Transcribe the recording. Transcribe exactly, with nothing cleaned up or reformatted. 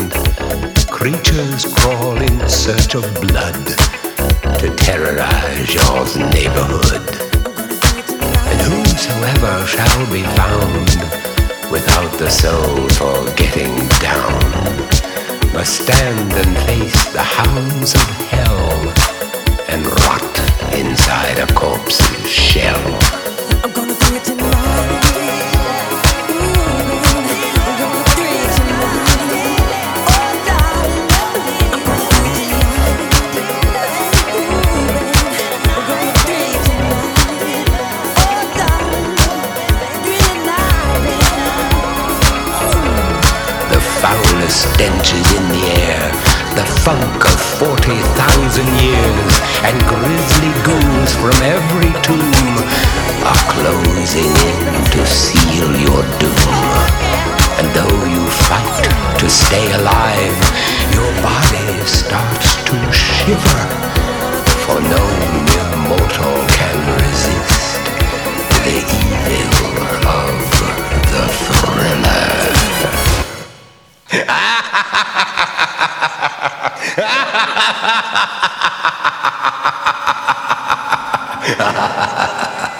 sound. Creatures crawl in search of blood to terrorize your neighborhood. And whosoever shall be found without the soul for getting down must stand and face the hounds of hell and rot inside a corpse's shell. I'm gonna do it tonight. Stench is in the air, the funk of forty thousand years, and grisly ghouls from every tomb are closing in to seal your doom. And though you fight to stay alive, your body starts to shiver, for no mere mortal can resist the evil of the thriller. Ha ha ha ha ha!